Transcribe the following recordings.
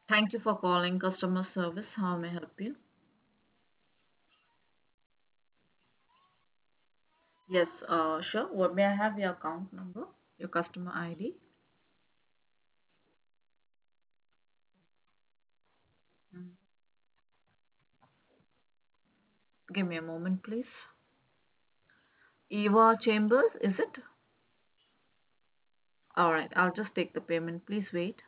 Thank you for calling customer service. How may I help you? Yes, sure. What may I have your account number, your customer ID? Mm. Give me a moment, please. Eva Chambers, is it? All right, I'll just take the payment. Please wait.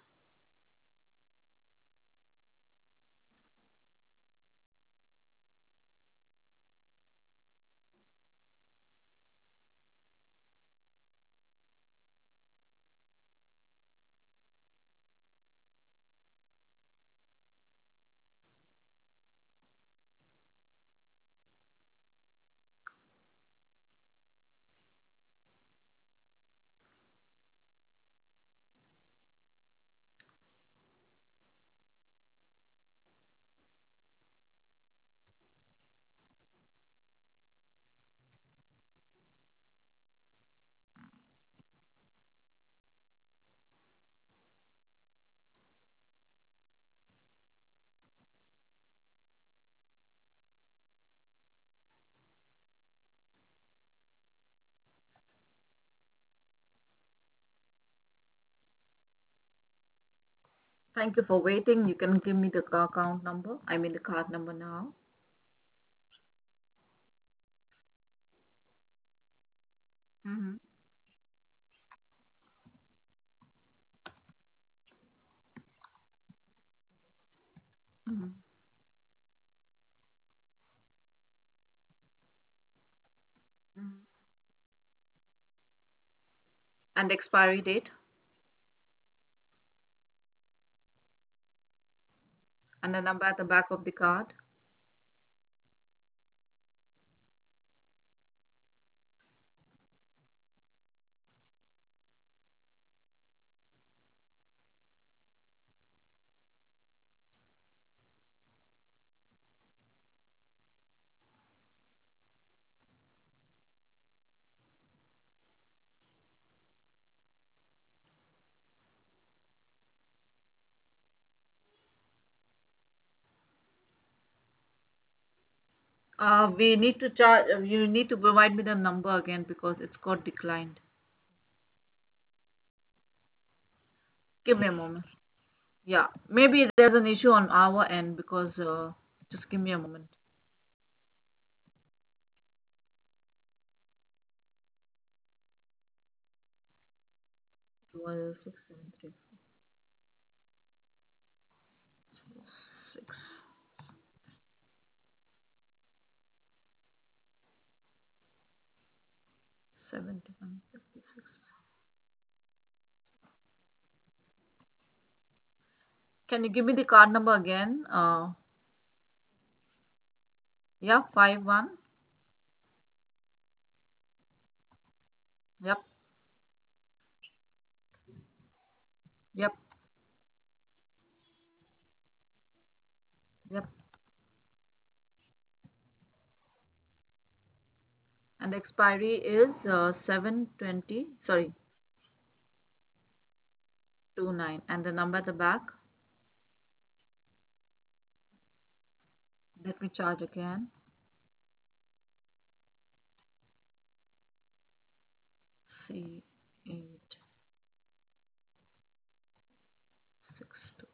Thank you for waiting. You can give me the account number. I mean the card number now. Mm-hmm. Mm-hmm. Mm-hmm. And expiry date and the number at the back of the card. We need to charge. You need to provide me the number again because it's got declined. Give me a moment. Yeah, maybe there's an issue on our end because just give me a moment. 673 6 7156. Can you give me the card number again? Yeah, 51. Yep, yep, yep. And the expiry is 720. Sorry, 29. And the number at the back. Let me charge again. C862.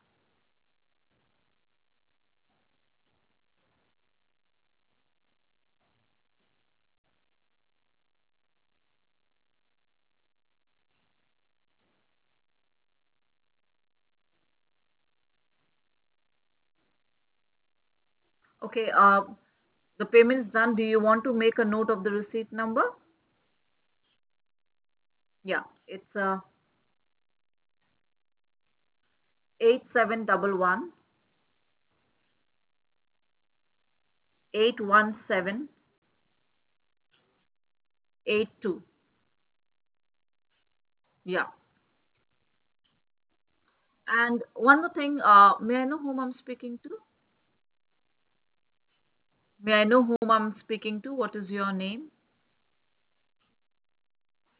Okay. The payment is done. Do you want to make a note of the receipt number? Yeah, it's 8711 81782. Yeah. And one more thing, may I know whom I'm speaking to? May I know whom I'm speaking to? What is your name?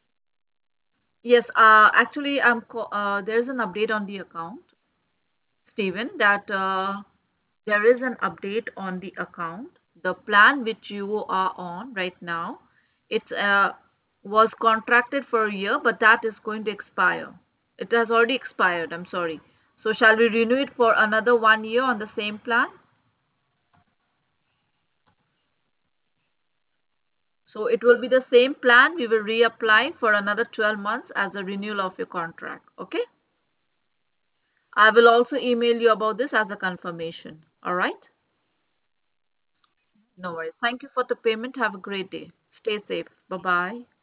Yes, actually, there's an update on the account. Steven, that there is an update on the account. The plan which you are on right now, it's was contracted for a year, but that is going to expire. It has already expired. I'm sorry. So shall we renew it for another 1 year on the same plan? So it will be the same plan. We will reapply for another 12 months as a renewal of your contract. Okay. I will also email you about this as a confirmation. All right. No worries. Thank you for the payment. Have a great day. Stay safe. Bye bye.